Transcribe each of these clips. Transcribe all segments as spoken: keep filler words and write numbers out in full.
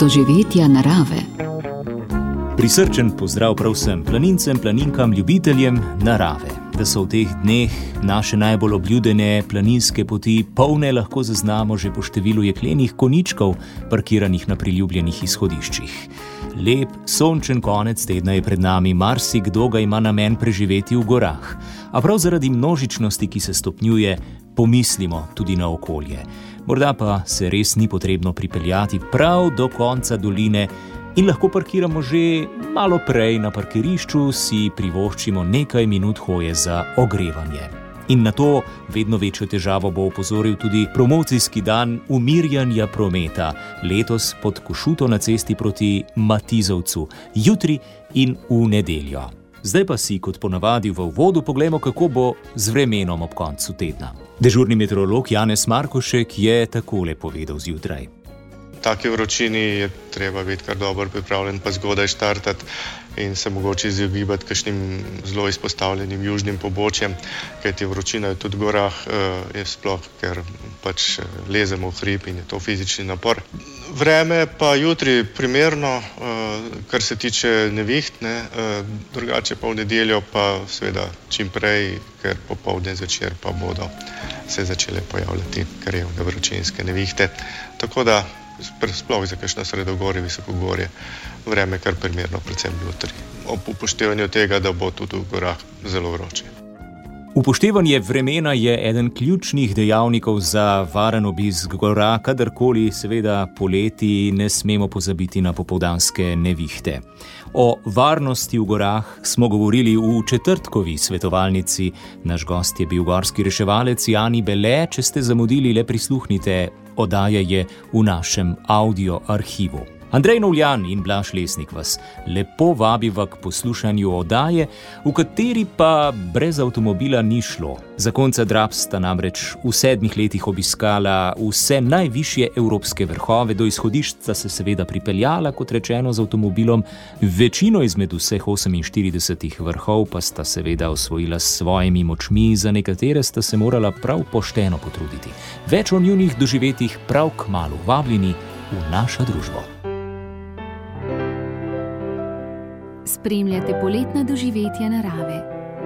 doživetja narave. Prisrčen pozdrav prav vsem planincem, planinkam, ljubiteljem narave. Da so v teh dneh naše najbolj obljudene planinske poti polne, lahko zaznamo že po številu jeklenih koničkov, parkiranih na priljubljenih izhodiščih. Lep, sončen konec tedna je pred nami, marsikdo ga ima namen preživeti v gorah. A prav zaradi množičnosti, ki se stopnjuje, pomislimo tudi na okolje. Morda pa se res ni potrebno pripeljati prav do konca doline in lahko parkiramo že malo prej na parkirišču, si privoščimo nekaj minut hoje za ogrevanje. In na to vedno večjo težavo bo opozoril tudi promocijski dan umirjanja prometa, letos pod Košuto na cesti proti Matizovcu, jutri in v nedeljo. Zdaj pa si, kot ponavadi v uvodu, poglejmo, kako bo z vremenom ob koncu tedna. Dežurni meteorolog Janez Markošek je takole povedal zjutraj. Taki vročini je treba biti kar dobro pripravljen, pa zgodaj štartati in se mogoče izogibati kakšnim zelo izpostavljenim južnim pobočjem, kajti vročina je tudi v gorah, je sploh, ker pač lezemo v hrib in je to fizični napor. Vreme pa jutri primerno, kar se tiče neviht, ne, drugače pa v nedeljo pa seveda čim prej, ker popoldne zvečer pa bodo se začele pojavljati krajevne vročinske nevihte. Tako da sploh za kakšno sredogorje, visokogorje, vreme kar primerno, predvsem jutri. Ob upoštevanju tega, da bo tudi v gorah zelo vroče. Upoštevanje vremena je eden ključnih dejavnikov za varen obisk gora, kadarkoli seveda poleti ne smemo pozabiti na popoldanske nevihte. O varnosti v gorah smo govorili v četrtkovi svetovalnici. Naš gost je bil gorski reševalec Jani Bele. Če ste zamudili, le prisluhnite, oddaja je v našem audio arhivu. Andrej Novljan in Blaž Lesnik vas lepo vabiva k poslušanju oddaje, v kateri pa brez avtomobila ni šlo. Zakonca Drap sta namreč v sedmih letih obiskala vse najvišje evropske vrhove, do izhodišč sta se seveda pripeljala, kot rečeno, z avtomobilom. Večino izmed vseh oseminštiridesetih vrhov pa sta seveda osvojila s svojimi močmi, za nekatere sta se morala prav pošteno potruditi. Več o njunih doživetjih prav kmalu, vabljeni v našo družbo. Spremljate poletna doživetja narave.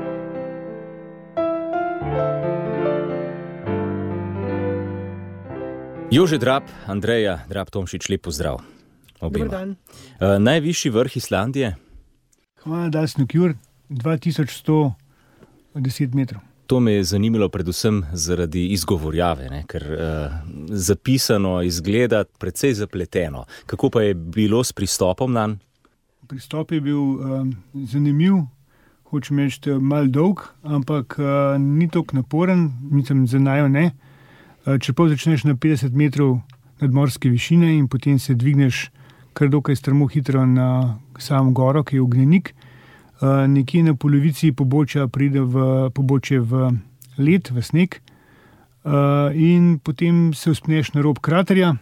Jože Drap, Andreja Drap Tomšič, lep pozdrav obema. Dobar dan. Uh, najvišji vrh Islandije? Hvala, Dasnokjur, dva tisoč sto deset metrov. To me je zanimalo predvsem zaradi izgovorjave, ne? Ker uh, zapisano izgleda precej zapleteno. Kako pa je bilo s pristopom nanj? Pristop je bil um, zanimiv, hočem reči malo dolg, ampak uh, ni toliko naporen, mislim, za najo ne. Uh, čeprav začneš na petdeset metrov nadmorske višine in potem se dvigneš kar dokaj strmo hitro na samo goro, ki je ognjenik. Uh, nekje na polovici pobočja pride v pobočje v led, v sneg, uh, in potem se vzpneš na rob kraterja.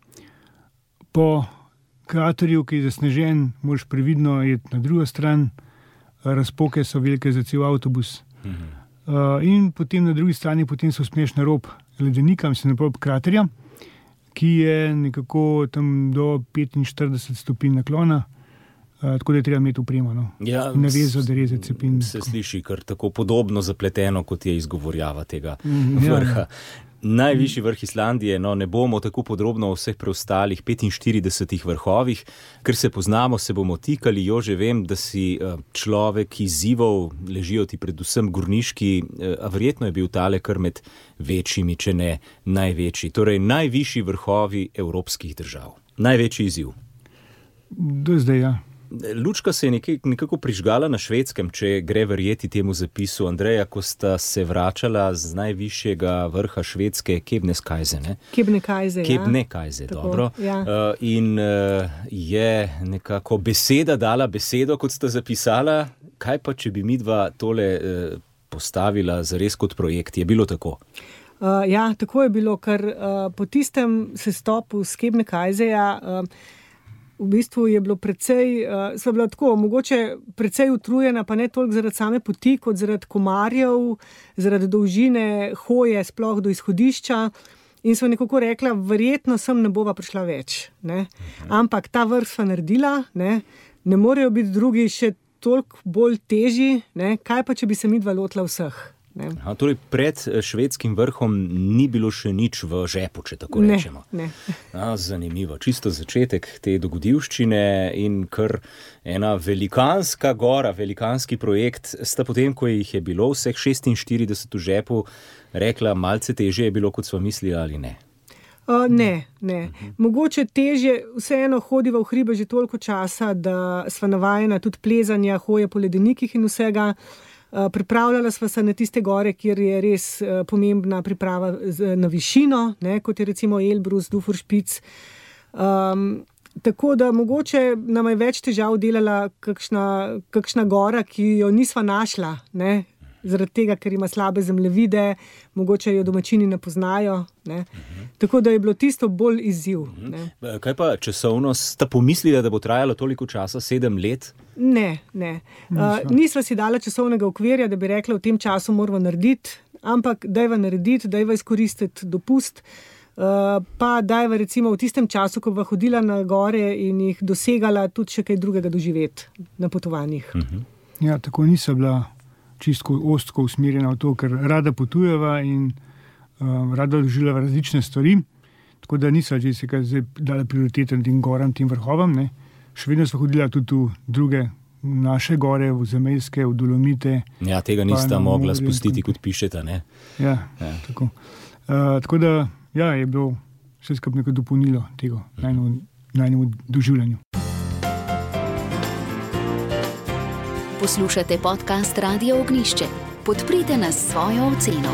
Po kraterju, ki je zasnežen, moraš previdno iti na drugo stran, razpoke so velike za cel avtobus. Mhm. Uh, in potem na drugi strani potem se vzpneš na rob ledenika, mislim, na rob kraterja, ki je nekako tam do petinštirideset stopinj naklona, uh, tako da je treba imeti opremo, no. Ja, navezo, dereze, cepin. Se sliši kar tako podobno zapleteno, kot je izgovorjava tega mm, vrha. Ja. Najvišji vrh Islandije, no ne bomo tako podrobno o vseh preostalih petinštiridesetih vrhovih, ker se poznamo, se bomo tikali. Jože, vem, da si človek izzivov, ležijo ti predvsem gorniški, a verjetno je bil tale kar med večjimi, če ne največji. Torej, najvišji vrhovi evropskih držav. Največji izziv. Do zdaj, ja. Lučka se je nekako prižgala na Švedskem, če gre verjeti temu zapisu Andreja, ko sta se vračala z najvišjega vrha Švedske, Kebnekaise, ne? Kebnekaise, ja. Kebnekaise, dobro. Ja. Uh, in uh, je nekako beseda dala besedo, kot sta zapisala. Kaj pa, če bi midva tole uh, postavila zares kot projekt? Je bilo tako? Uh, ja, tako je bilo, ker uh, po tistem sestopu z Kebnekaiseja uh, v bistvu je bilo precej, uh, sva bila tako, mogoče precej utrujena, pa ne toliko zaradi same poti, kot zaradi komarjev, zaradi dolžine hoje sploh do izhodišča. in so nekako rekla, verjetno sem ne bova prišla več. Ne? Ampak ta vrh sva naredila, ne? Ne morejo biti drugi še toliko bolj težji, ne? Kaj pa, če bi se midva lotila vseh? Aha, torej pred švedskim vrhom ni bilo še nič v žepu, če tako ne, rečemo. Ne. A, zanimivo. Čisto začetek te dogodivščine in kar ena velikanska gora, velikanski projekt, sta potem, ko jih je bilo vseh šestinštirideset v žepu, rekla, malce težje je bilo, kot sva mislili, ali ne? Uh, ne, ne. Uh-huh. Mogoče težje, vseeno hodiva v hribe že toliko časa, da sva navajena tudi plezanja, hoje po ledenikih in vsega. Uh, pripravljala sva se na tiste gore, kjer je res uh, pomembna priprava z, na višino, ne, kot je recimo Elbrus, Duforšpic. Um, tako da mogoče nam je več težav delala kakšna, kakšna gora, ki jo nisva našla, ne, zaradi tega, ker ima slabe zemljevide, mogoče jo domačini ne poznajo. Ne. Uh-huh. Tako da je bilo tisto bolj izziv. Uh-huh. Ne. Kaj pa časovno? Sta pomislila, da bo trajalo toliko časa, sedem let? Ne, ne. Uh, nisva si dala časovnega okvirja, da bi rekla, v tem času moramo narediti, ampak dajva narediti, dajva izkoristiti dopust, uh, pa dajva recimo v tistem času, ko bova hodila na gore in jih dosegala, tudi še kaj drugega doživeti na potovanjih. Uh-huh. Ja, tako nisem bila čisto ostko usmerjena v to, ker rada potujeva in um, rada doživljava različne stvari, tako da nisem že se kaj zdaj dala prioritete tem goram, tem vrhovam, ne. Še vedno smo hodila tudi v druge naše gore, v Zamejske, v Dolomite. Ja, tega nista mogla spustiti, kot pišeta, ne? Ja, ja. Tako. Uh, tako da, ja, je bilo vse skupaj nekaj dopolnilo tega mm. najnemu doživljanju. Poslušate podcast Radio Ognjišče. Podprite nas s svojo oceno.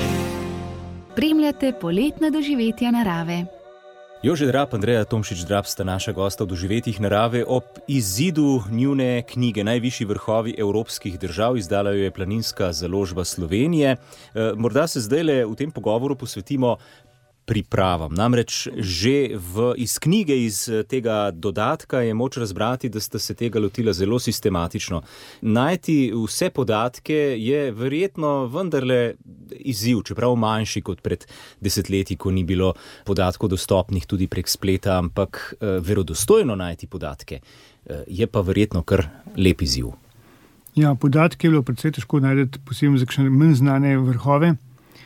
Spremljate poletna doživetja narave. Jože Drab, Andreja Tomšič-Drab sta naša gosta v doživetjih narave ob izidu njune knjige Najvišji vrhovi evropskih držav. Izdala jo je Planinska založba Slovenije. Morda se zdajle v tem pogovoru posvetimo pripravam. Namreč že v, iz knjige, iz tega dodatka je moč razbrati, da ste se tega lotila zelo sistematično. Najti vse podatke je verjetno vendarle izziv, čeprav manjši kot pred desetletji, ko ni bilo podatkov dostopnih tudi prek spleta, ampak eh, verodostojno najti podatke eh, je pa verjetno kar lep izziv. Ja, podatke je bilo predvsej težko najti, posebej za kakšne manj znane vrhove.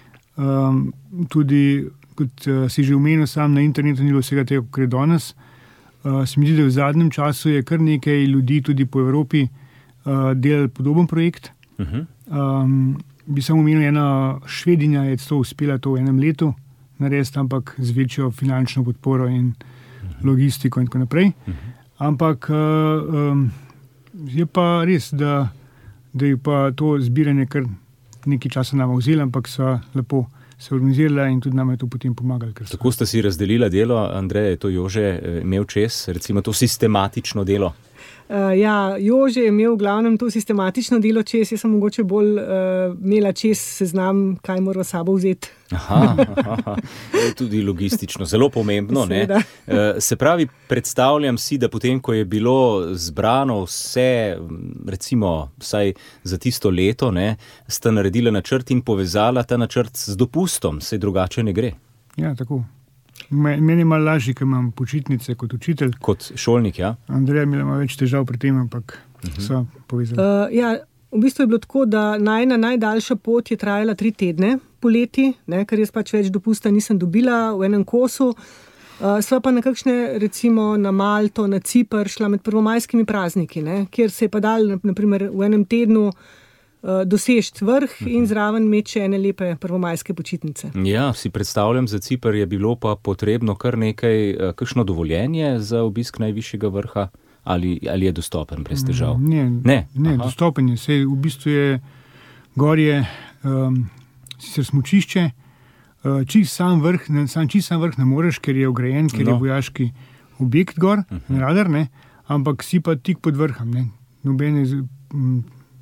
Um, tudi kot uh, si že omenil, sam na internetu ni bilo vsega tega, kar je danes. Uh, se mi zdi, da v zadnjem času je kar nekaj ljudi tudi po Evropi uh, delali podoben projekt. Uh-huh. Um, bi samo omenil, ena Švedinja je to uspela to v enem letu narediti, ampak z večjo finančno podporo in uh-huh. logistiko in tako naprej. Uh-huh. Ampak uh, um, je pa res, da, da je pa to zbiranje kar nekaj časa nama vzeli, ampak so lepo se organizirala in tudi nam je to potem pomagali. Tako sta si razdelila delo, Andrej, je to Jože imel čez, recimo to sistematično delo? Uh, ja, Jože je imel v glavnem to sistematično delo čez, jaz sem mogoče bolj uh, imela čez seznam, kaj mora sabo vzeti. Aha, aha, tudi logistično, zelo pomembno. Ne? Uh, se pravi, predstavljam si, da potem, ko je bilo zbrano vse, recimo vsaj za tisto leto, ne, sta naredila načrt in povezala ta načrt z dopustom, saj drugače ne gre. Ja, tako. Meni je malo lažje, ker imam počitnice kot učitelj. Kot šolnik, ja. Andreja ima več težav pri tem, ampak uh-huh. so povezali. Uh, ja, v bistvu je bilo tako, da najna najdaljša pot je trajala tri tedne poleti, ne, ker jaz pač več dopusta nisem dobila v enem kosu. Uh, sva pa na kakšne, recimo na Malto, na Cipr šla med prvomajskimi prazniki, ne, kjer se je pa dal, naprimer, v enem tednu dosežiti vrh in zraven imeti še ene lepe prvomajske počitnice. Ja, si predstavljam, za Cipr je bilo pa potrebno kar nekaj, kakšno dovoljenje za obisk najvišjega vrha ali, ali je dostopen brez težav? Ne, ne, ne dostopen je. Sej, v bistvu je gorje um, sicer smučišče, uh, čist sam vrh, ne, sam čist sam vrh ne moreš, ker je ograjen, ker no. je vojaški objekt gor, uh-huh. radar, ne, ampak si pa tik pod vrhom, ne, nobene um,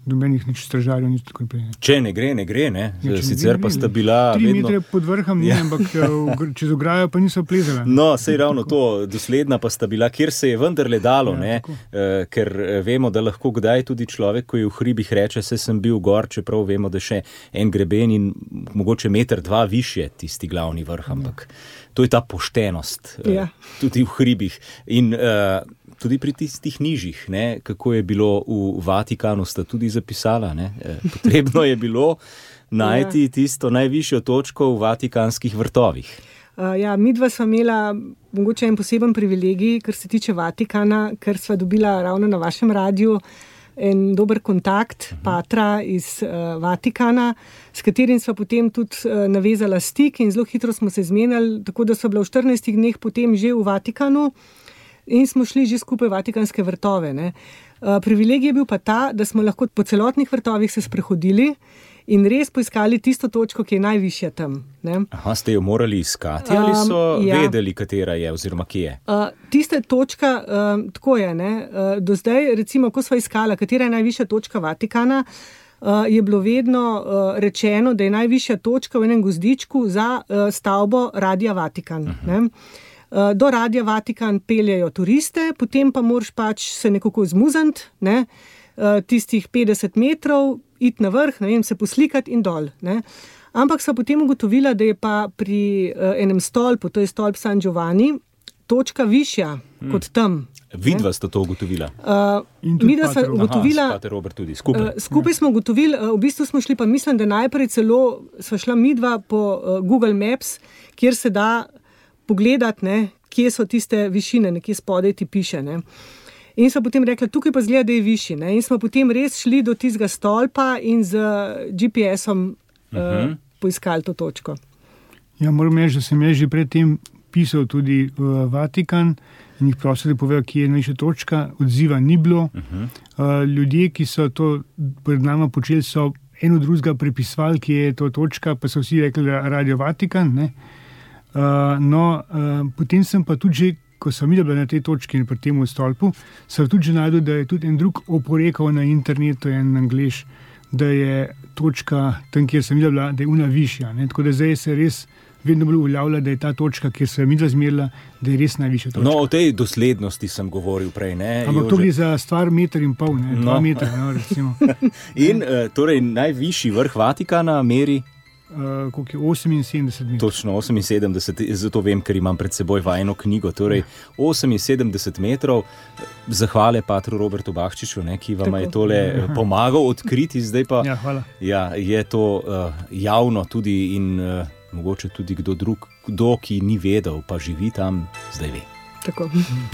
dobenih nič stražarjev, nič tako naprej. Če ne gre, ne gre, ne? Ja, Sicer pa sta bila tri vedno... metre pod vrhom, ne, Ja. ampak čez ograjo pa niso plezala. No, sej ravno to, dosledna pa sta bila, kjer se je vendarle dalo, Ja, ne? tako. Eh, ker eh, vemo, da lahko kdaj tudi človek, ko je v hribih, reče, se sem bil gor, čeprav vemo, da še en greben in mogoče meter, dva višje tisti glavni vrh, ampak to je ta poštenost, eh, Ja. tudi v hribih. In eh, tudi pri tistih nižjih, ne, kako je bilo v Vatikanu, sta tudi zapisala, ne, eh, potrebno je bilo najti tisto najvišjo točko v vatikanskih vrtovih. Uh, ja, midva sva imela mogoče en poseben privilegij, kar se tiče Vatikana, ker sva dobila ravno na vašem radiju en dober kontakt, uh-huh. patra iz uh, Vatikana, s katerim sva potem tudi uh, navezala stik in zelo hitro smo se zmenili, tako da sva bila v štirinajstih dneh potem že v Vatikanu in smo šli že skupaj v vatikanske vrtove. Ne. Uh, privilegij je bil pa ta, da smo lahko po celotnih vrtovih se sprehodili in res poiskali tisto točko, ki je najvišja tam. Ne. Aha, ste jo morali iskati ali so Um, ja. vedeli, katera je oziroma kje je? Uh, tista točka, uh, tako je, ne, uh, do zdaj, recimo, ko sva iskala, katera je najvišja točka Vatikana, uh, je bilo vedno uh, rečeno, da je najvišja točka v enem gozdičku za uh, stavbo Radia Vatikan. Uh-huh. Ne. Uh, do Radia Vatikan peljejo turiste, potem pa moraš pač se nekako zmuzniti, ne, uh, tistih petdeset metrov, iti na vrh, ne vem, se poslikati in dol. Ne. Ampak sva potem ugotovila, da je pa pri uh, enem stolpu, to je stolp San Giovanni, točka višja hmm. kot tam. Vidva sta to ugotovila. Uh, In tudi mi da sva pater Robert. ugotovila, Aha, s pater Robert tudi, skupaj. uh, skupaj smo ugotovili, uh, v bistvu smo šli pa, mislim, da najprej celo sva šla midva po uh, Google Maps, kjer se da pogledati, ne, kje so tiste višine, nekje spodaj ti piše. Ne. In smo potem rekli, tukaj pa zgleda, da je višji. Ne. In smo potem res šli do tistega stolpa in z G P S-om uh, uh-huh. poiskali to točko. Ja, moram reči, da sem jaz že predtem pisal tudi v Vatikan in jih prosil, da povejo, kje je najvišja točka. Odziva ni bilo. Uh-huh. Uh, ljudje, ki so to pred nama počeli, so eno drugega prepisvali, kje je to točka, pa so vsi rekli, da Radio Vatikan. Ne? Uh, no, uh, potem sem pa tudi že, ko sem videl na tej točki in pri tem stolpu, sem tudi že najdel, da je tudi en drug oporekal na internetu, en Anglež, da je točka tam, kjer sem videl, da je una višja. Ne? Tako da zdaj se res vedno bolj uveljavlja, da je ta točka, kjer se je midva zmerila, da je res najvišja točka. No, o tej doslednosti sem govoril prej, ne? Ampak to gre za stvar meter in pol, ne? Dva No. metra, no, recimo. In uh, torej najvišji vrh Vatikana meri Uh, koliko je? oseminsedemdeset metrov. točno oseminsedemdeset, zato vem, ker imam pred seboj vajno knjigo, torej oseminsedemdeset metrov. Zahvale patru Robertu Bahčiču, ne, ki vam Tako. je tole eh, pomagal odkriti, zdaj pa Ja, hvala. ja, je to uh, javno tudi in uh, mogoče tudi kdo drug, kdo, ki ni vedel, pa živi tam, zdaj ve. Tako.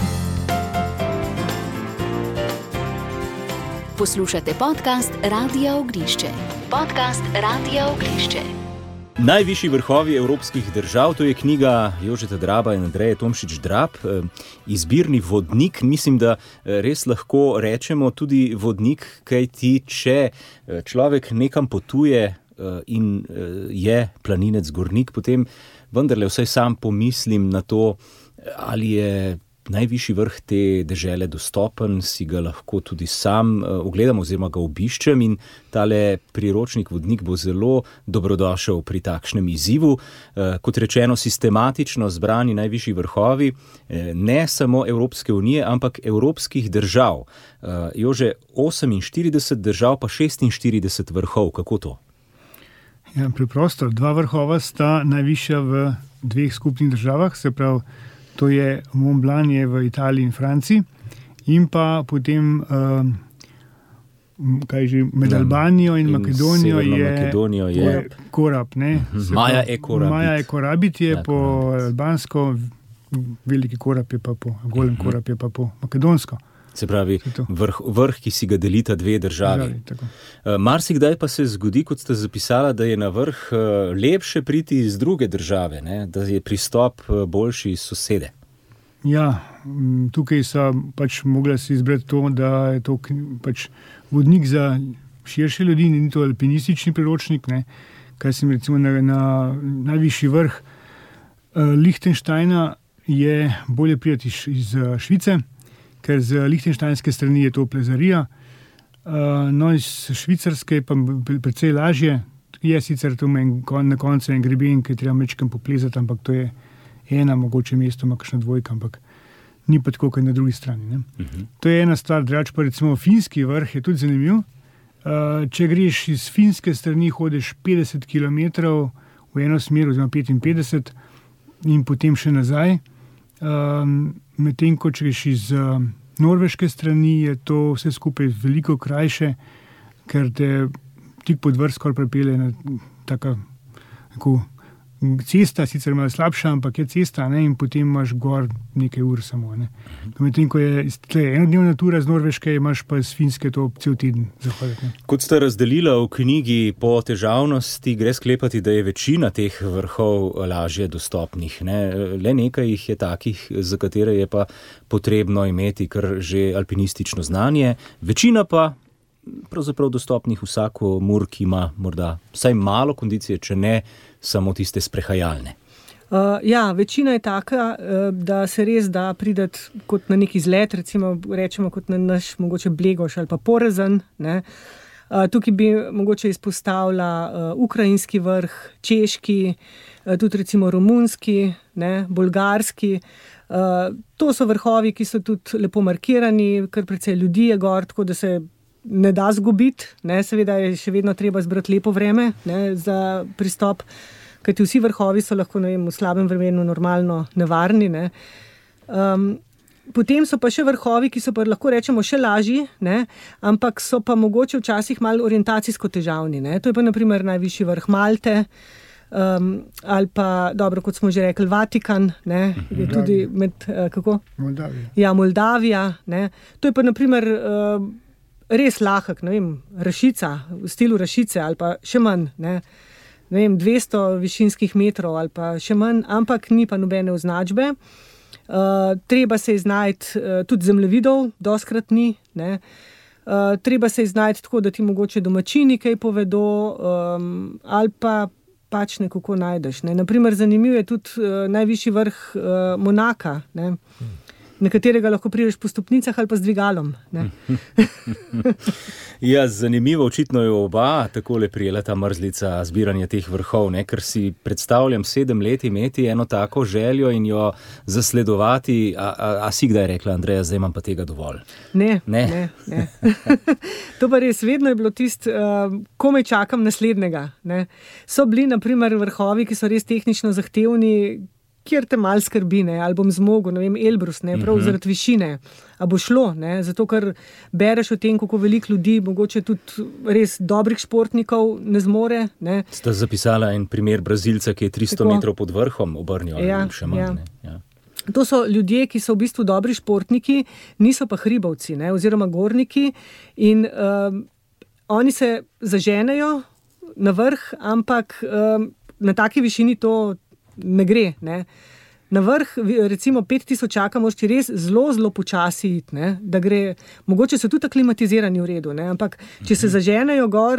Poslušate podcast Radia Ognišče. Podcast Radia Ognišče. Najvišji vrhovi evropskih držav, to je knjiga Jožeta Draba in Andreje Tomšič Drab, eh, izbirni vodnik, mislim, da eh, res lahko rečemo tudi vodnik, kajti če eh, človek nekam potuje eh, in eh, je planinec gornik, potem vendarle vsaj sam pomislim na to, ali je najvišji vrh te dežele dostopen, si ga lahko tudi sam uh, ogledam oziroma ga obiščem in tale priročnik vodnik bo zelo dobrodošel pri takšnem izzivu. Uh, kot rečeno, sistematično zbrani najvišji vrhovi eh, ne samo Evropske unije, ampak evropskih držav. Uh, Jože, oseminštirideset držav pa šestinštirideset vrhov, kako to? Ja, preprosto, dva vrhova sta najvišja v dveh skupnih državah, se pravi, to je Mont Blanc je v Italiji in Franciji in pa potem uh, kaj že, med Albanijo in, In Makedonijo Severno je Makedonijo je- Korab. Ne? Se Maja pravi, e Korabit. Maja e Korabit je Ja, po Korabit. albansko, veliki Korab je pa po, golem Korab je pa po makedonsko. Se pravi, Je to. vrh, vrh, ki si ga delita dve državi. Državi, tako. Uh, Marsikdaj pa se zgodi, kot ste zapisala, da je na vrh uh, lepše priti iz druge države, ne? Da je pristop uh, boljši iz sosede. Ja, m, tukaj so pač mogla si izbrati to, da je to kn- pač vodnik za širše ljudi, ni to alpinistični priročnik, ne. Kaj sem recimo na, na najvišji vrh uh, Lichtensteina je bolje prijeti iz, iz uh, Švice, ker z lichtensteinske strani je to plezarija. Uh, no, iz Švicarske je pa precej lažje. Je sicer tu na koncu en greben, ki treba mečkam poplezati, ampak to je ena, mogoče mesto, ima kakšna dvojka, ampak ni pa tako, kot na drugi strani. Ne? Uh-huh. To je ena stvar, drugače pa recimo finski vrh je tudi zanimiv. Uh, če greš iz finske strani, hodiš petdeset kilometrov v eno smer, oziroma petinpetdeset in potem še nazaj. Um, medtem, ko če greš iz uh, norveške strani, je to vse skupaj veliko krajše, ker te tik pod vrh skoraj pripelje na taka tako, cesta, sicer malo slabša, ampak je cesta, ne, in potem imaš gor nekaj ur samo. Ne. Medtem, ko je enodnevna tura z Norveške, imaš pa z Finske to cel teden zahoditi. Kot ste razdelila v knjigi po težavnosti, gre sklepati, da je večina teh vrhov lažje dostopnih. Ne. Le nekaj jih je takih, za katere je pa potrebno imeti kar že alpinistično znanje. Večina pa pravzaprav dostopnih vsako mur, ki ima morda vsaj malo kondicije, če ne samo tiste sprehajalne. Uh, ja, večina je taka, uh, da se res da prideti kot na neki izlet, recimo rečemo kot na naš mogoče Blegoš ali pa Porezen. Ne. Uh, tukaj bi mogoče izpostavila uh, ukrajinski vrh, češki, uh, tudi recimo romunski, ne, bolgarski. Uh, to so vrhovi, ki so tudi lepo markirani, kar precej ljudi je gor, tako da se ne da zgubiti, ne, seveda je še vedno treba zbrati lepo vreme, ne, za pristop, kajti vsi vrhovi so lahko, ne vem, v slabem vremenu normalno nevarni. Ne. Um, potem so pa še vrhovi, ki so pa lahko rečemo še lažji, ne, ampak so pa mogoče včasih malo orientacijsko težavni. Ne. To je pa na primer najvišji vrh Malte, um, ali pa, dobro, kot smo že rekli, Vatikan, ne, je tudi med, uh, kako? Moldavija. Ja, Moldavija, ne. To je pa na primer uh, res lahek, ne vem, Rašica, v stilu Rašice ali pa še manj, ne, ne vem, dvesto višinskih metrov ali pa še manj, ampak ni pa nobene označbe. Uh, treba se iznajti uh, tudi zemljevidov, doskrat ni, ne. Uh, treba se iznajti tako, da ti mogoče domačini kaj povedo, um, ali pa pač nekako najdeš. Ne. Naprimer, zanimiv je tudi uh, najvišji vrh uh, Monaka, ne. Na katerega lahko prideš po stopnicah ali pa z dvigalom. Ne? Ja, zanimivo, očitno je oba takole prijela ta mrzlica zbiranja teh vrhov, ne? Ker si predstavljam sedem let imeti eno tako željo in jo zasledovati, a, a, a si kdaj rekla, Andreja, zdaj imam pa tega dovolj? Ne, ne, ne. ne. To pa res, vedno je bilo tist, uh, komaj čakam naslednjega. Ne? So bili, na primer, vrhovi, ki so res tehnično zahtevni, kjer te mal skrbi, ne, ali bom zmogel, ne vem, Elbrus, ne, prav uh-huh. zaradi višine, a bo šlo, ne, zato ker bereš o tem, kako veliko ljudi, mogoče tudi res dobrih športnikov ne zmore, ne. Sta zapisala en primer Brazilca, ki je tristo Tako. metrov pod vrhom obrnil, ja, ali še manj, ja. ne. Ja. To so ljudje, ki so v bistvu dobri športniki, niso pa hribovci, ne, oziroma gorniki in um, oni se zaženejo na vrh, ampak um, na taki višini to ne gre, ne. Na vrh, recimo pet tisočaka moraš ti res zelo, zelo počasi iti, ne, da gre, mogoče so tudi aklimatizirani v redu, ne, ampak če se zaženejo gor,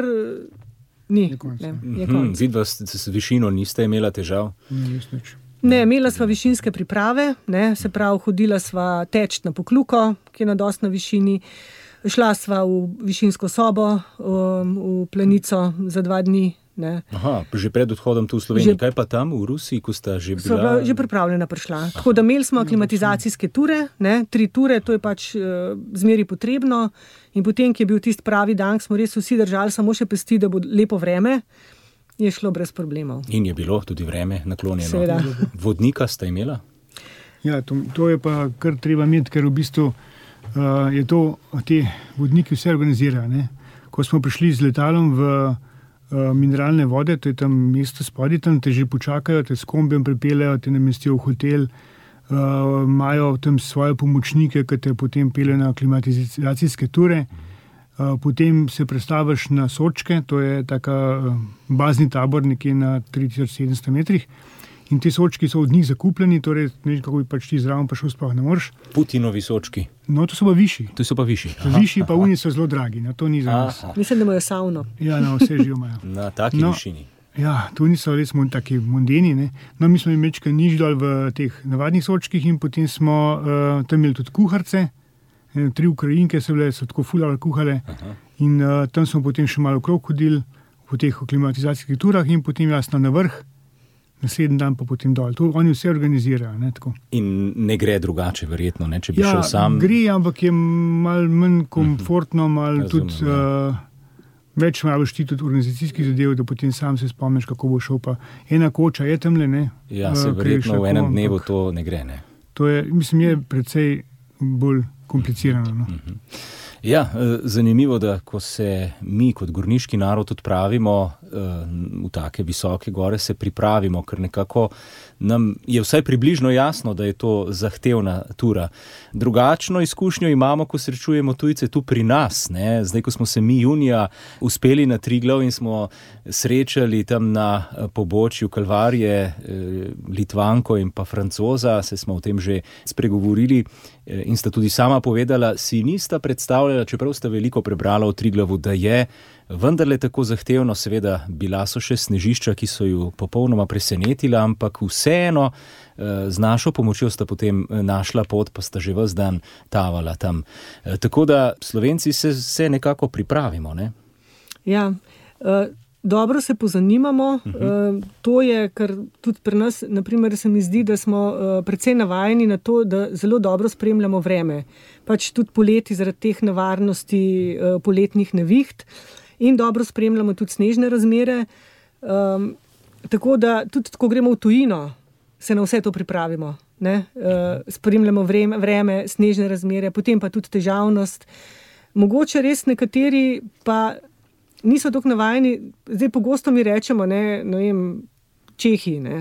ni, je konc. Ne, je konc. Hmm, vidva, s višino niste imela težav? Ne, nič. Ne, imela sva višinske priprave, ne, se pravi, hodila sva teč na Pokluko, ki je na dosti na višini, šla sva v višinsko sobo, um, v Planico za dva dni. Ne. Aha, že pred odhodom tu v Sloveniji, že, kaj pa tam v Rusiji, ko sta že bila? So bila že pripravljena prišla. Aha. Tako da imeli smo aklimatizacijske ture, ne, tri ture, to je pač uh, zmeri potrebno in potem, ki je bil tisti pravi dan, smo res vsi držali samo še pesti, da bo lepo vreme, je šlo brez problemov. In je bilo tudi vreme naklonjeno. Seveda. Vodnika sta imela? Ja, to, to je pa kar treba imeti, ker v bistvu uh, je to, te vodniki vse organizirajo, ne. Ko smo prišli z letalom v mineralne vode, to je tam mesto spodaj, tam te že počakajo, te s kombijem pripeljajo, te namestijo v hotel, uh, imajo tam svoje pomočnike, ki te potem peljajo na aklimatizacijske ture, uh, potem se prestaviš na Sočke, to je taka uh, bazni tabor nekje na tri tisoč sedemsto metrih in te Sočki so od njih zakupljeni, torej ne, kako bi pač ti zraven prišel, sploh ne moreš. Putinovi Sočki? No, to so pa višji. To so pa višji. Višji pa oni so zelo dragi, no, to ni za nas. Mislim, da imajo savno. Ja, no, vse že imajo. Na taki no, višini. Ja, to niso res taki mondeni, ne. No, mi smo imeli nič dol v teh navadnih Sočkih in potem smo uh, tam imeli tudi kuharce, tri Ukrajinke so bile, so tako fulale, kuhale. Aha. In uh, tam smo potem še malo okrog hodili, po teh aklimatizacijskih turah in potem jasno na vrh, naslednji dan pa potem dol. To oni vse organizirajo. Ne, tako. In ne gre drugače, verjetno, ne, če bi ja, šel sam? Gre, ampak je malo manj komfortno, malo tudi uh, več malo šti tudi organizacijskih zadev, da potem sam se spomniš, kako bo šel. Pa ena koča je tamle, ne? Ja, se verjetno v enem dnevu to ne gre, ne? To je, mislim, je precej bolj komplicirano. No? Uh-huh. Ja, zanimivo, da ko se mi kot gorniški narod odpravimo v take visoke gore, se pripravimo, ker nekako nam je vsaj približno jasno, da je to zahtevna tura. Drugačno izkušnjo imamo, ko srečujemo tujce tu pri nas. Ne? Zdaj, ko smo se mi junija uspeli na Triglav in smo srečali tam na pobočju Kalvarije Litvanko in pa Francoza, se smo o tem že spregovorili in sta tudi sama povedala, si nista predstavljala, čeprav sta veliko prebrala o Triglavu, da je vendarle tako zahtevno. Seveda bila so še snežišča, ki so ju popolnoma presenetila, ampak vseeno z našo pomočjo sta potem našla pot, pa sta že ves dan tavala tam. Tako da Slovenci se, se nekako pripravimo, ne? Ja, uh... Dobro se pozanimamo, uh-huh. To je, kar tudi pri nas, naprimer, se mi zdi, da smo precej navajeni na to, da zelo dobro spremljamo vreme. Pač tudi poleti zaradi teh nevarnosti poletnih neviht in dobro spremljamo tudi snežne razmere. Um, tako da tudi, ko gremo v tujino, se na vse to pripravimo. Ne? Uh, spremljamo vreme, vreme, snežne razmere, potem pa tudi težavnost. Mogoče res nekateri pa niso tako navajeni, zdaj pogosto mi rečemo, ne, ne vem, Čehi, ne.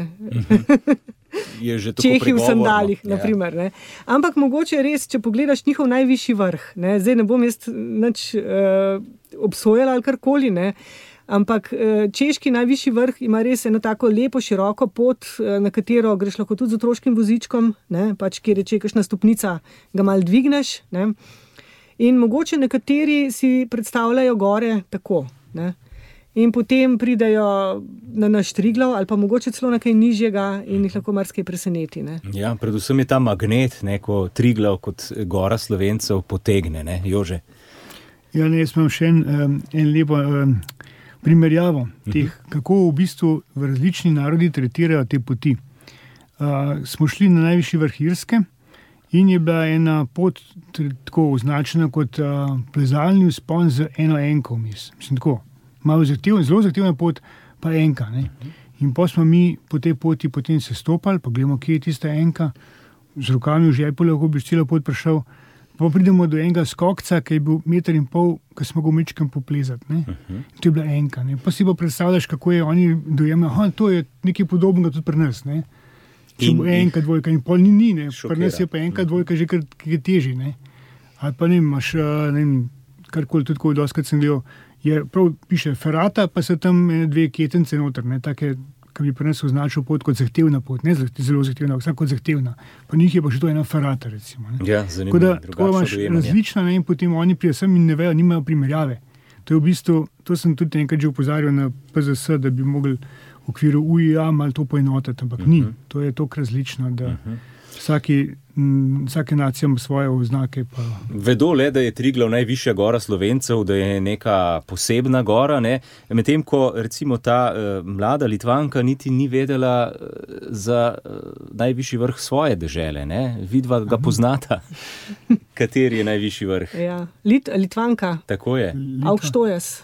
Je že tako Čehi pregovorno. V sandalih, Ja. naprimer, ne. Ampak mogoče res, če pogledaš njihov najvišji vrh, ne, zdaj ne bom jaz nič uh, obsojala ali karkoli, ne, ampak uh, češki najvišji vrh ima res eno tako lepo, široko pot, uh, na katero greš lahko tudi z otroškim vozičkom, ne, pač kjer je če kakšna stopnica, ga malo dvigneš, ne. In mogoče nekateri si predstavljajo gore tako, ne? In potem pridejo na naš Triglav ali pa mogoče celo na kaj nižjega in jih lahko marsikaj preseneti. Ne? Ja, predvsem je ta magnet, neko Triglav kot gora Slovencev potegne, ne, Jože? Ja, ne, jaz imam še en, en lepo um, primerjavo teh, uh-huh. kako v bistvu v različni narodi tretirajo te poti. Uh, smo šli na najvišji vrh Irske, in je bila ena pot tako označena kot uh, plezalni vzpon z eno enko. Mislim, tako, malo zahtevna, zelo zahtevna pot, pa enka. Ne? In pa smo mi po tej poti potem se stopali, pa gledamo, kje je tista enka, z rokami v žepu, lahko bi celo pot prišel. Pa pridemo do enega skokca, ki je bil meter in pol, ki smo ga mečkam poplezati. Ne? Uh-huh. To je bila enka. Ne? Pa si pa predstavljaš, kako je oni dojemajo, aha, to je nekaj podobnega tudi pri nas. Ne? Če bo enka, dvojka in pol, ni, ni, ne. Pri nas je pa enka, dvojka že kar teži, ne. Ali pa ne, imaš, ne vem, karkoli tudi, ko doskrat sem gledal, je prav, piše ferata, pa so tam dve ketence noter, ne, take, ki bi pri nas označil pot kot zahtevna pot, ne zelo zahtevna, ampak kot zahtevna. Pa njih je pa še to ena ferata, recimo. Ne. Ja, zanimivo, da, tako imaš različna, ne, in potem oni prijo sem in ne vejo, nimajo primerjave. To je v bistvu, to sem tudi enkrat že upozarjal na P Z S, da bi mogli v okviru U I A malo to poenotiti, ampak uh-huh. ni. To je toliko različno, da uh-huh. vsaki, m, vsake nacije ima svoje oznake. Pa... Vedo le, da je Triglav najvišja gora Slovencev, da je neka posebna gora, ne? Medtem ko recimo ta uh, mlada Litvanka niti ni vedela uh, za uh, najvišji vrh svoje dežele, ne? Vidva ga uh-huh. poznata. Kateri je najvišji vrh? Ja. Lit, Litvanka. Tako je. Aukštojas.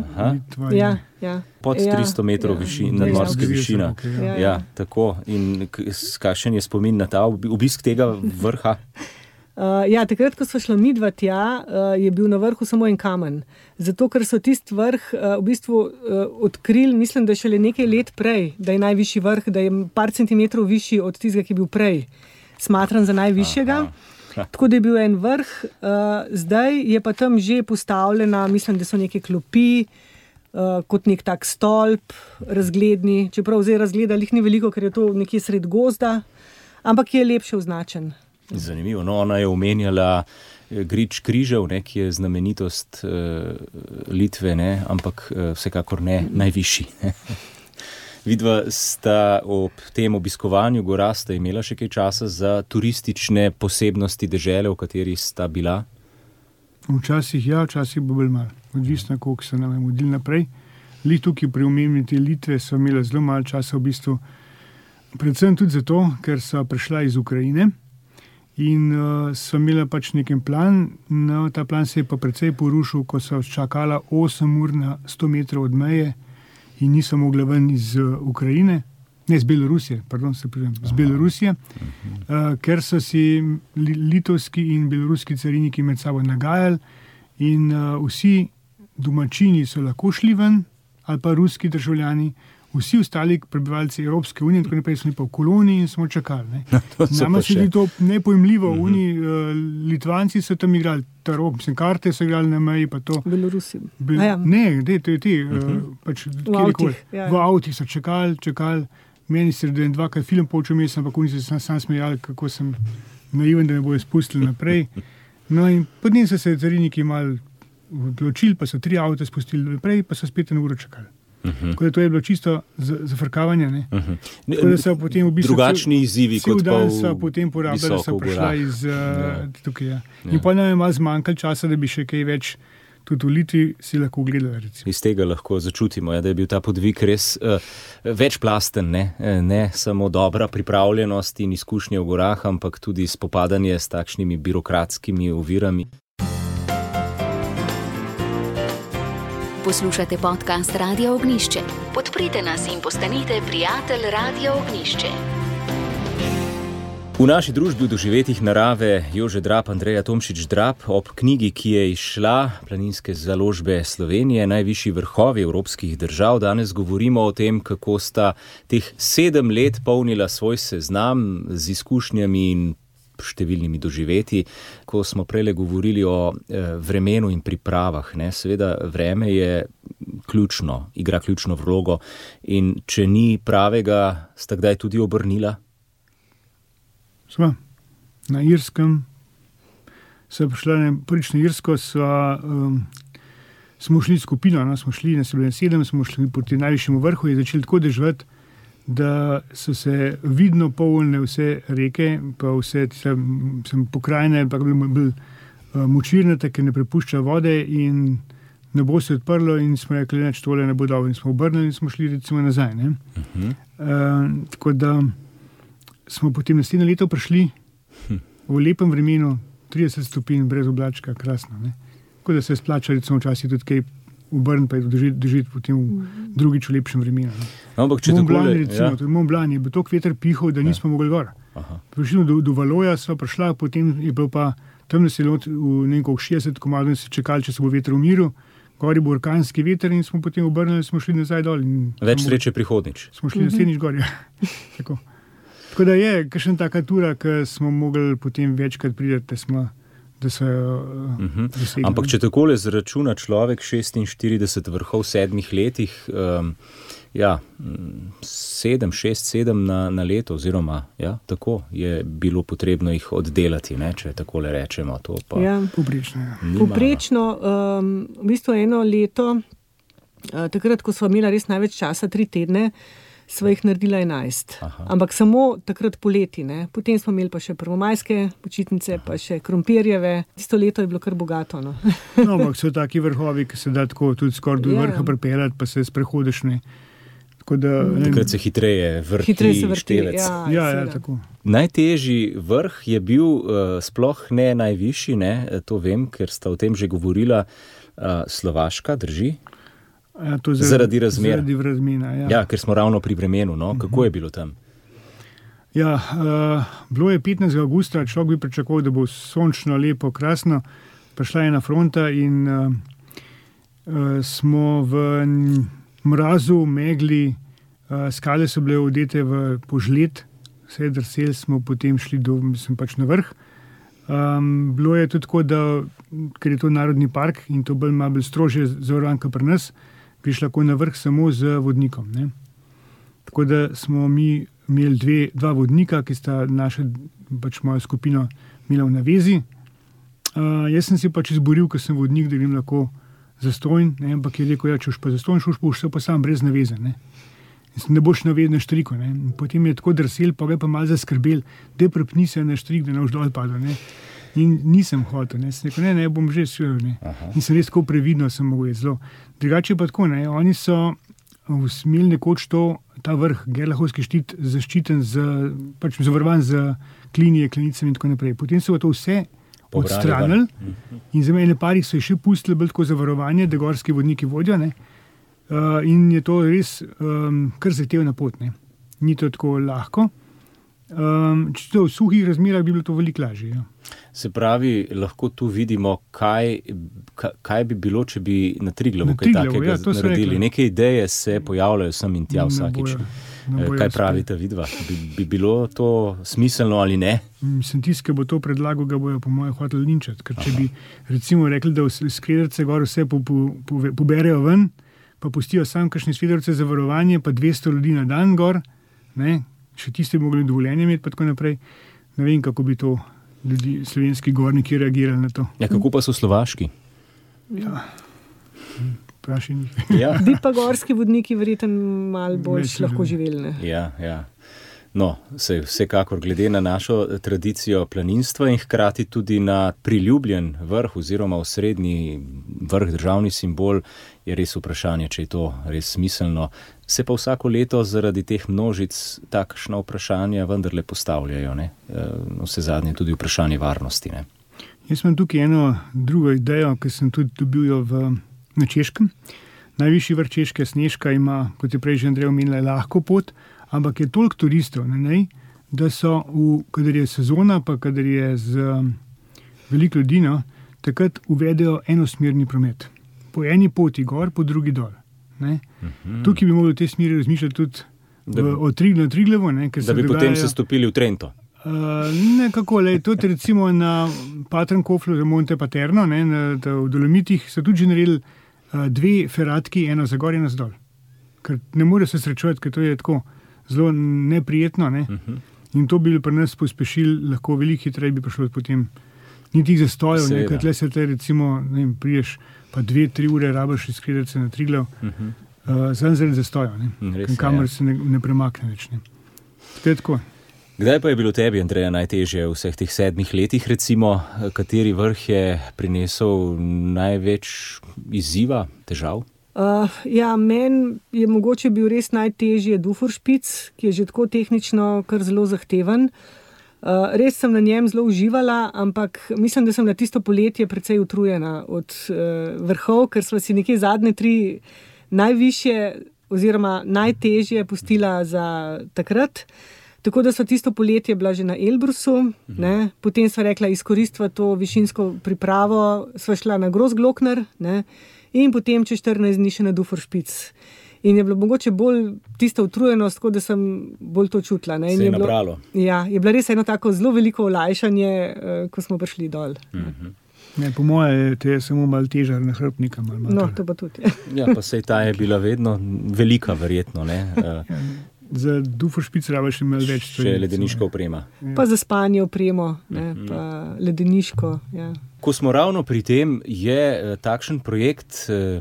Ja, ja. Pod tristo metrov ja, višina, nadmorska višina. Ja, ja. Ja, tako. In kakšen je spomin na ta obisk tega vrha? Uh, ja, takrat, ko smo šla midva tja, uh, je bil na vrhu samo en kamen. Zato, ker so tisti vrh uh, v bistvu uh, odkrili, mislim, da šele nekaj let prej, da je najvišji vrh, da je par centimetrov višji od tistega, ki je bil prej smatran za najvišjega. Aha. Tako da je bil en vrh, uh, zdaj je pa tam že postavljena, mislim, da so neke klopi, uh, kot nek tak stolp, razgledni, čeprav zdaj razgledali jih ni veliko, ker je to nekje sred gozda, ampak je lepše označen. Zanimivo, no, ona je omenjala Grič križev, ne, ki je znamenitost uh, Litve, ne, ampak uh, vsekakor ne najvišji. Ne. Vidva sta ob tem obiskovanju gora sta imela še kaj časa za turistične posebnosti dežele, v kateri sta bila? Včasih ja, včasih bo bolj malo. Odvisno, koliko se nam je mudili naprej. Li tukaj pri omembi te Litve so imeli zelo malo časa v bistvu. Predvsem tudi zato, ker so prišla iz Ukrajine in uh, so imeli pač neki plan. No, ta plan se je pa precej porušil, ko so čakala osem ur na sto metrov od meje in niso mogli ven iz uh, Ukrajine. Ne, z Belorusije, pardon, se pridem, z Belorusije, uh, ker so si litovski in beloruski cariniki med sabo nagajali in uh, vsi domačini so lahko šli ven, ali pa ruski državljani, vsi ostali prebivalci Evropske unije, in tako naprej smo pa v koloniji in smo čakali. Nama se je to nepojmljivo, uh-huh. Oni uh, Litvanci so tam igrali tarok, mislim, karte so igrali na meji, pa to. Belorusi. Be, ja. Ne, de, to je ti, uh-huh. uh, pač v avtih. Ja. V avtih so čakali, čakali. Meni se je dvakrat film počel, jaz sem pa oni se sam, sam smejali, kako sem naiven, da me bojo spustili naprej. No in potem so se cariniki malo odločili, pa so tri avte spustili naprej, pa so spet eno uro čakali. Uh-huh. Tako da to je bilo čisto zafrkavanje. Ne? Uh-huh. Tako da so potem v bistvu drugačni izzivi kot pa v so potem porabili, da so prišla iz uh, ja. tukaj. Ja. Ja. In pa nam je malo zmanjkalo časa, da bi še kaj več tudi v Litvi si lahko gledali. Recimo. Iz tega lahko začutimo, ja, da je bil ta podvig res uh, večplasten, ne? ne samo dobra pripravljenost in izkušnje v gorah, ampak tudi spopadanje s takšnimi birokratskimi ovirami. Poslušate podcast Radia Ognjišče. Podprite nas in postanite prijatelj Radia Ognjišče. V naši družbi v doživetjih narave Jože Drab, Andreja Tomšič Drab, ob knjigi, ki je izšla, Planinske založbe Slovenije, najvišji vrhovi evropskih držav. Danes govorimo o tem, kako sta teh sedem let polnila svoj seznam z izkušnjami in številnimi doživetji. Ko smo prejle govorili o e, vremenu in pripravah, ne, seveda vreme je ključno, igra ključno vlogo in če ni pravega, sta kdaj tudi obrnila? Sva, na Irskem, so prišla prvič na Irsko, so, um, smo šli skupino, no, smo šli, nas je bilo sedem, smo šli proti najvišjemu vrhu in začeli tako deževati, da so se vidno polnile vse reke, pa vse tiste, sem, pokrajine, pa bil, bil uh, močvirnate, ker ne prepušča vode in ne bo se odprlo in smo rekli, neč tole ne bo dobro in smo obrnili in smo šli recimo nazaj. Ne? Uh-huh. Uh, tako da smo potem naslednje leto prišli hm. v lepem vremenu, trideset stopinj brez oblačka, krasno. Ne? Tako da se je splača recimo včasih tudi kaj obrniti, pa je dožiti, dožiti potem v drugič v lepšem vremenu. Ampak če tako le... recimo, ja. Mont Blanc je bil toliko veter pihal, da nismo ja. mogli gor. Prišli do, do Valoja, sva prišla, potem je bilo pa tam na selot v nekaj šestdeset komadov in se čekali, če se bo veter umiril. Gori bo orkanski veter in smo potem obrnili, smo šli nazaj dol. Več sreče prihodnič. Smo šli naslednjič gor, ja. Tako. Tako da je kakšna taka tura, ki smo mogli potem večkrat prideti, da smo da so uh, uh-huh. dosegli. Ampak če takole zračuna človek šestinštirideset vrhov v sedmih letih, um, ja, sedem, šest, sedem na, na leto, oziroma ja, tako je bilo potrebno jih oddelati, ne, če takole rečemo. To pa ja. Poprečno, ja. Poprečno, um, v bistvu eno leto, uh, takrat, ko smo imeli res največ časa, tri tedne, sva jih naredila enajst. Aha. Ampak samo takrat poleti. Ne? Potem smo imeli pa še prvomajske počitnice, aha. pa še krompirjeve. Tisto leto je bilo kar bogato. No, no ampak so taki vrhovi, ki se da tako tudi skoraj do vrha pripeljati, pa se sprehodiš. Ne? Tako da, mm. Takrat se hitreje vrti, hitreje se vrti števec. Ja, ja, ja, tako. Najtežji vrh je bil uh, sploh ne najvišji, ne? To vem, ker sta o tem že govorila, uh, Slovaška, drži? Ja, zaradi, zaradi razmer. Zaradi vremena, ja. Ja, ker smo ravno pri vremenu. No? Kako je bilo tam? Ja, uh, bilo je petnajstega avgusta, človek bi pričakoval, da bo sončno, lepo, krasno. Prišla je na fronta in uh, uh, smo v mrazu, megli, uh, skale so bile odete v požled, vse drsel smo potem šli do, mislim, pač na vrh. Um, bilo je tudi tako, da, ker je to narodni park in to bolj malo strožje zavarovan kot pri nas, greš lahko na vrh samo z vodnikom. Ne? Tako da smo mi imeli dve, dva vodnika, ki sta našo, pač mojo skupino imela v navezi. Uh, jaz sem si pač izboril, ker sem vodnik, da grem lahko zastojn, ne? Ampak je rekel, ja, če už pa zastojn, šuš pa už se pa sam brez naveze. Ne, ne boš navedel na štriku. Ne? Potem je tako drsel, pa ga je pa malo zaskrbel, da prepni se na štrik, da ne boš dol padel. Ne? In nisem hotel, ne, sem rekel, ne, ne, bom že šel, ne. In sem res tako previdno, sem mogel jeti zelo. Drugače pa tako, ne, oni so smeli nekoč to, ta vrh, Gerlahovski štit, zaščiten, z, pač zavarovan z klinije, klinicami in tako naprej. Potem so to vse odstranili in za mene parih so še pustili bolj tako zavarovanje, da gorski vodniki vodijo, ne. Uh, in je to res um, kar zahtevna pot, ne. Ni to tako lahko. Um, če to v suhih razmerah bi bilo to veliko lažje. Ja. Se pravi, lahko tu vidimo, kaj, kaj bi bilo, če bi na Triglavu Na kaj Triglavu, takega ja, to so naredili. rekli. Neke ideje se pojavljajo sem in tja Ne vsakič. bojo, ne bojo Kaj uspeli. pravite vidva? Bi, bi bilo to smiselno ali ne? Mislim, tisti, ki bo to predlagal, ga bojo po mojem hoteli linčati. Ker če bi recimo rekli, da v sklederce gor vse po, po, po, poberejo ven, pa pustijo sam kakšne sklederce za varovanje, pa dvesto ljudi na dan gor, ne, še tiste bi mogli dovoljenje imeti, pa tako naprej. Ne vem, kako bi to ljudi, slovenski gorniki reagirali na to. Ja, kako pa so slovaški? Ja. Praši njih. Ja, Bi pa gorski vodniki verjetno malo bolj Več lahko ljudi. živeli. Ne? ja, ja. No, se, vsekakor glede na našo tradicijo planinstva in hkrati tudi na priljubljen vrh oziroma osrednji vrh, državni simbol, je res vprašanje, če je to res smiselno. Se pa vsako leto zaradi teh množic takšna vprašanja vendarle postavljajo, ne? Vse zadnje tudi vprašanje varnosti, ne? Jaz imam tukaj eno drugo idejo, ki sem tudi dobil jo v, na Češkem. Najvišji vrh Češke, Snežka, ima, kot je prej že Andrej omenila, lahko pot, ampak je toliko turistov na njej, da so, v, kadar je sezona, pa kadar je z um, veliko ljudi, no, takrat uvedejo enosmerni promet. Po eni poti gor, po drugi dol. Ne. Mhm. Tukaj bi mogli v tej smeri razmišljati tudi Da v, bi- o Triglavu, Triglavu, ne, ker Da se bi potem dogajajo- se stopili v Trento. Uh, nekako, le, tudi recimo na Paternkoflu, Monte Paterno, ne, na, da v Dolomitih so tudi že naredili uh, dve feratki, eno za gor, eno za dol. Ker ne more se srečevati, ker to je tako zelo neprijetno. Ne. Mhm. In to bi pri nas pospešili, lahko veliko hitreje bi prišlo potem ni tih zastojev, ne, Seveda. ker tle se te recimo, ne vem, priješ pa dve, tri ure rabaš iz Sklederca na Triglav, Mhm. uh, samo zaradi zastojev, ne, Res je, kamor ja. se ne, ne premakne več. Ne. Tako je tako. Kdaj pa je bilo tebi, Andreja, najtežje v vseh teh sedmih letih, recimo, kateri vrh je prinesel največ izziva, težav? Uh, ja, meni je mogoče bil res najtežje Duforšpic, ki je že tako tehnično kar zelo zahteven. Uh, res sem na njem zelo uživala, ampak mislim, da sem na tisto poletje precej utrujena od uh, vrhov, ker sva si nekje zadnje tri najvišje oziroma najtežje pustila za takrat. Tako da so tisto poletje bila že na Elbrusu, ne, potem sva rekla, izkoristva to višinsko pripravo, sva šla na Großglockner, ne, in potem čez štirinajst dni še na Duforšpic. In je bilo mogoče bolj tista utrujenost, tako da sem bolj to čutila. Ne. In Se je bilo, nabralo. ja, je bilo res eno tako zelo veliko olajšanje, eh, ko smo prišli dol. Mhm. Ne, po moje te je samo malo težar na hrbnika. Malo, malo No, tole. to pa tudi. Ja, pa sej ta je bila vedno velika, verjetno, ne? Eh, Za Duforšpic rabiš imel več stvari. Še ledeniška oprema. Pa za spanje opremo, ne, pa ledeniško. Ja. Ko smo ravno pri tem, je eh, takšen projekt eh,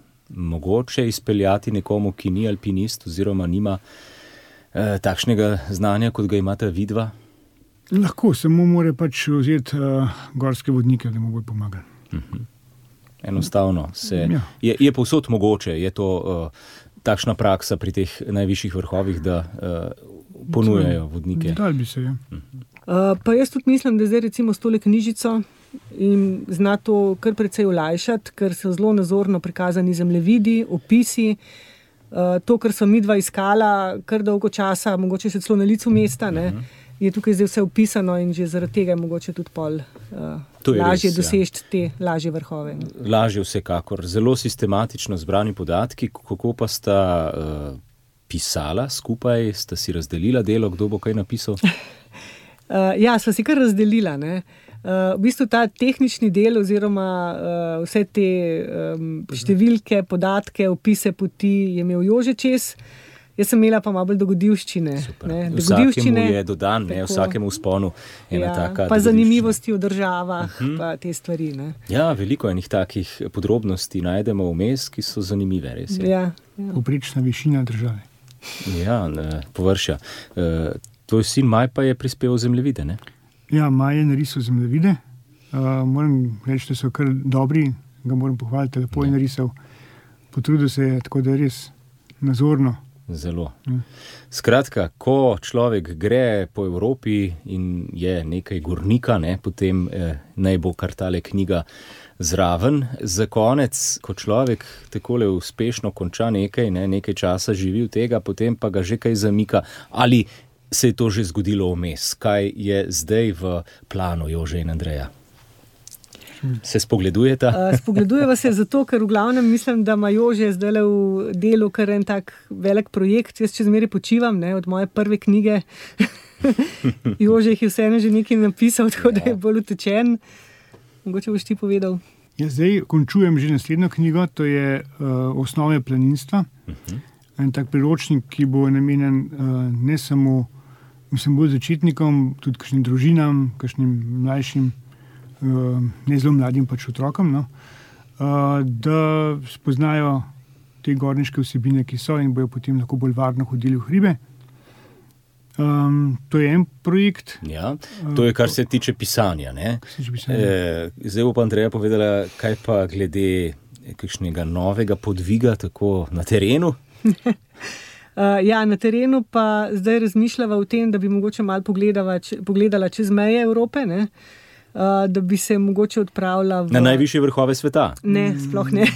mogoče izpeljati nekomu, ki ni alpinist oziroma nima eh, takšnega znanja, kot ga imata vidva? Lahko, samo mora pač vzeti uh, gorske vodnike, da mu bo pomagal. Enostavno se, Ja. je, je povsod mogoče, je to uh, takšna praksa pri teh najvišjih vrhovih, da uh, ponujajo vodnike. Dal bi se, ja. Uh, pa jaz tudi mislim, da zdaj recimo s tole knjižico in zna to kar precej olajšati, ker so zelo nazorno prikazani zemljevidi, opisi. Uh, to, kar so midva iskala kar dolgo časa, mogoče še celo na licu mesta, ne, je tukaj zdaj vse opisano in že zaradi tega je mogoče tudi pol uh, To je lažje res, ja. doseči te lažje vrhove. Lažje vsekakor, zelo sistematično zbrani podatki, kako pa sta uh, pisala skupaj, sta si razdelila delo, kdo bo kaj napisal? Uh, ja, sva si kar razdelila. Ne? Uh, v bistvu ta tehnični del oziroma uh, vse te um, številke, podatke, opise poti je imel Jože čez. Jaz sem imela pa malo bolj dogodivščine. Ne? Vsakemu je dodan, ne, tako. vsakemu vzponu ena Ja, taka pa dogodivščina. zanimivosti o državah, uh -huh. pa te stvari. Ne? Ja, veliko enih takih podrobnosti najdemo vmes, ki so zanimive, res je. Ja, ja. Poprečna višina države. Ja, ne, površja. E, tvoj sin Maj pa je prispeval zemljevide, ne? Ja, Maj je narisal zemljevide, Uh, moram reči, da so kar dobri, ga moram pohvaliti, lepo je narisal. Potrudil se je, tako da je res nazorno. Zelo. Skratka, ko človek gre po Evropi in je nekaj gornika, ne, potem eh, naj bo kar tale knjiga zraven. Za konec, ko človek takole uspešno konča nekaj, ne, nekaj časa živi v tega, potem pa ga že kaj zamika. Ali se je to že zgodilo vmes? Kaj je zdaj v planu Jože in Andreja? Se spogledujeta? Uh, spogledujeva se zato, ker v glavnem mislim, da ima Jože zdaj v delu kar en tak velik projekt. Jaz čez meri počivam, ne, od moje prve knjige. Jože jih je vseeno že nekaj napisal, tako da je bolj utečen. Mogoče boš ti povedal. Jaz zdaj končujem že naslednjo knjigo, to je uh, Osnove planinstva. Uh-huh. En tak priročnik, ki bo namenjen uh, ne samo, mislim, bolj začetnikom, tudi kakšnim družinam, kakšnim mlajšim, Uh, ne zelo mladim pač otrokom, no, uh, da spoznajo te gorniške vsebine, ki so in bojo potem lahko bolj varno hodili v hribe. Um, to je en projekt. Ja, to je, kar se tiče pisanja. Ne? pisanja. E, zdaj bo pa Andreja povedala, kaj pa glede kakšnega novega podviga tako na terenu? uh, ja, na terenu pa zdaj razmišljava o tem, da bi mogoče malo pogledala, pogledala čez meje Evrope, ne? Uh, da bi se mogoče odpravila v... Na najvišje vrhove sveta? Ne, sploh ne.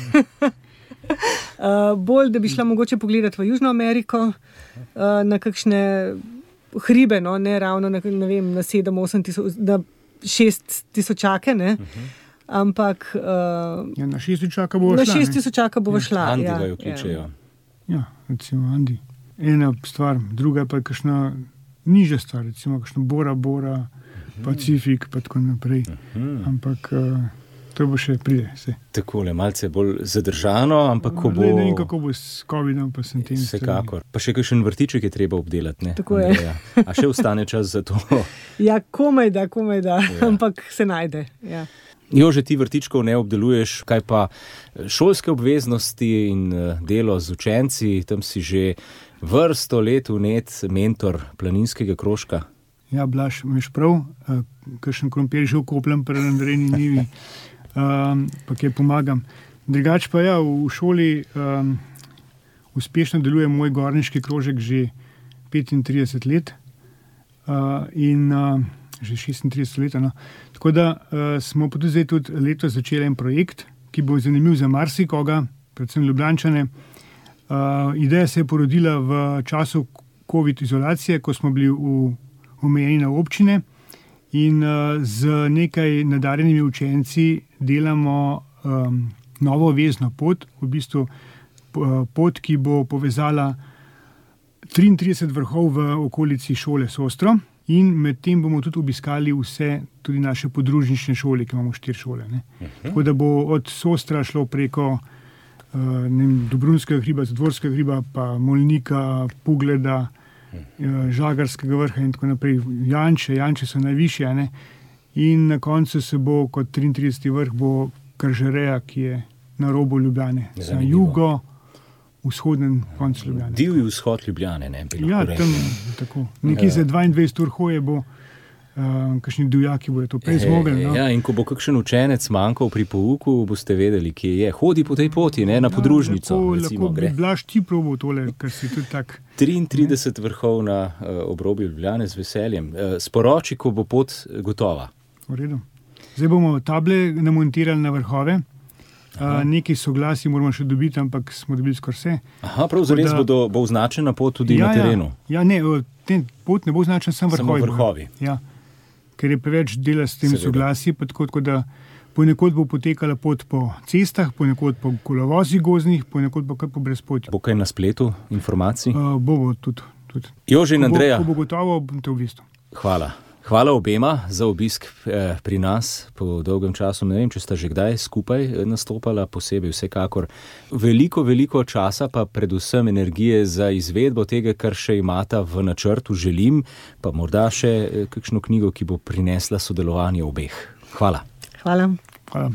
uh, bolj, da bi šla mogoče pogledati v Južno Ameriko, uh, na kakšne hribe, no, ne ravno na, ne vem, na sedem, osem tisoč, na šest tisočake, ne, uh-huh. ampak... Uh, ja, na šest tisočaka bova šla. Na šest tisočaka bova šla, Andi ja. ga jo kličejo. Ja, recimo Andi. Ena stvar, druga pa je kakšna nižja stvar, recimo kakšna Bora Bora, Pacifik, pa tako naprej. Uh-huh. Ampak uh, to bo še pride. Se. Takole, malce bolj zadržano, ampak ko bo... Ne vem, kako bo s covidom, pa sem tem. Vsekakor. Pa še kakšen vrtiček je treba obdelati, ne? Tako je. Andreja. A še ostane čas za to? Ja, komaj da, komaj da, ja. ampak se najde, ja. Jože, ti vrtičkov ne obdeluješ, kaj pa šolske obveznosti in delo z učenci, tam si že vrsto let vnet mentor planinskega krožka. Ja, Blaž, imaš prav, uh, kakšen krompir že vkopljem pri Andrejni njivi, um, pa kje pomagam. Drugač pa ja, v šoli um, uspešno deluje moj gorniški krožek že petintrideset let uh, in uh, že šestintrideset let. No. Tako da uh, smo pa tudi zdaj tudi letos začeli en projekt, ki bo zanimiv za marsikoga, predvsem Ljubljančane. Uh, ideja se je porodila v času COVID izolacije, ko smo bili v omejeni na občine in uh, z nekaj nadarjenimi učenci delamo um, novo vezno pot, v bistvu uh, pot, ki bo povezala triintrideset vrhov v okolici šole Sostro in med tem bomo tudi obiskali vse, tudi naše podružnične šole, ki imamo štiri šole. Ne. Uh-huh. Tako da bo od Sostra šlo preko uh, ne vem, Dobrunskega hriba, Zadvorskega hriba, pa Molnika, Pugleda, Žagarskega vrha in tako naprej, Janče, Janče so najvišje, ne? In na koncu se bo kot triintrideseti vrh bo Kržereja, ki je na robu Ljubljane, na jugo, vzhodnem koncu Ljubljane. Divji vzhod Ljubljane, ne? Ja, tam tako. Nekje za dvaindvajset ur hoje bo, uh, kakšni divjaki bojo to prej zmogli. No? Ja, in ko bo kakšen učenec manjkal pri pouku, boste vedeli, kje je. Hodi po tej poti, ne, na podružnico. Ja, recimo, lahko bi Blaž ti probal tole, ker si tudi tak. triintrideset vrhov na uh, obrobju Ljubljane z veseljem. Uh, sporoči, ko bo pot gotova. V redu. Zdaj bomo table namontirali na vrhove. Uh, nekaj soglasij moramo še dobiti, ampak smo dobili skoraj vse. Aha, prav zares da... bo, bo označena pot tudi ja, na terenu. Ja, ja ne, ten pot ne bo označen, samo vrhovi. Samo vrhovi. Ja, ker je preveč dela s tem soglasji, pa tako, tako da ponekod bo potekala pot po cestah, ponekod po kolovozih gozdnih, ponekod pa kar po brezpotju. Bo kaj na spletu informacij? Uh, bo, bo tudi. tudi. Jože in Andreja. Ko bo, ko bo gotovo, bom te obvestil. Hvala. Hvala obema za obisk eh, pri nas po dolgem času. Ne vem, če sta že kdaj skupaj nastopala, posebej vsekakor. Veliko, veliko časa, pa predvsem energije za izvedbo tega, kar še imata v načrtu, želim, pa morda še eh, kakšno knjigo, ki bo prinesla sodelovanje obeh. Hvala. Hvala. Hvala.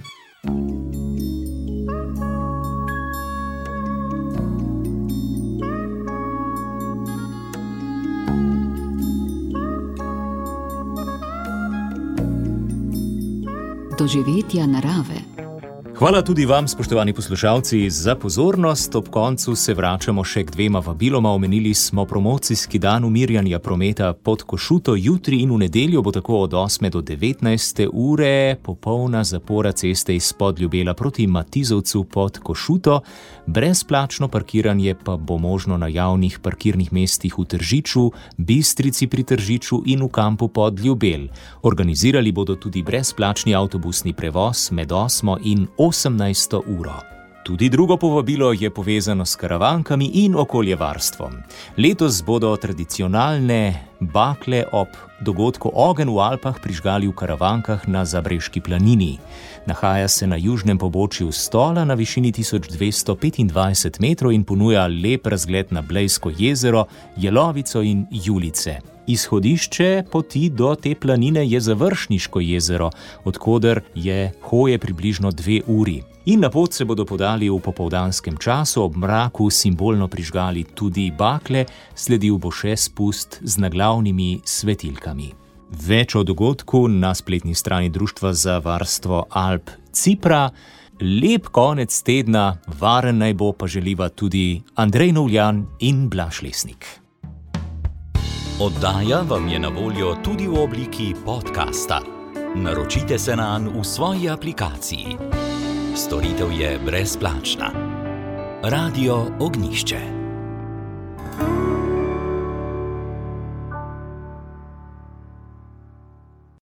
Do doživetja narave. Hvala tudi vam, spoštovani poslušalci, za pozornost. Ob koncu se vračamo še k dvema vabiloma. Omenili smo promocijski dan umirjanja prometa pod Košuto. Jutri in v nedeljo bo tako od osme do devetnajste ure popolna zapora ceste iz Podljubela proti Matizovcu pod Košuto. Brezplačno parkiranje pa bo možno na javnih parkirnih mestih v Tržiču, Bistrici pri Tržiču in v kampu Podljubel. Organizirali bodo tudi brezplačni avtobusni prevoz med osmo in osemnajsto uro. Tudi drugo povabilo je povezano s karavankami in okoljevarstvom. Letos bodo tradicionalne bakle ob dogodku Ogenj v Alpah prižgali v karavankah na Zabreški planini. Nahaja se na južnem pobočju Stola na višini tisoč dvesto petindvajset metrov in ponuja lep razgled na Blejsko jezero, Jelovico in Julice. Izhodišče poti do te planine je Završniško jezero, od koder je hoje približno dve uri. In na pot se bodo podali v popoldanskem času, ob mraku simbolno prižgali tudi bakle, sledil bo še spust z naglavnimi svetilkami. Več o dogodku na spletni strani Društva za varstvo Alp Cipra. Lep konec tedna, varen naj bo, pa želiva tudi Andrej Novljan in Blaž Lesnik. Oddaja vam je na voljo tudi v obliki podcasta. Naročite se nanj v svoji aplikaciji. Storitev je brezplačna. Radio Ognjišče.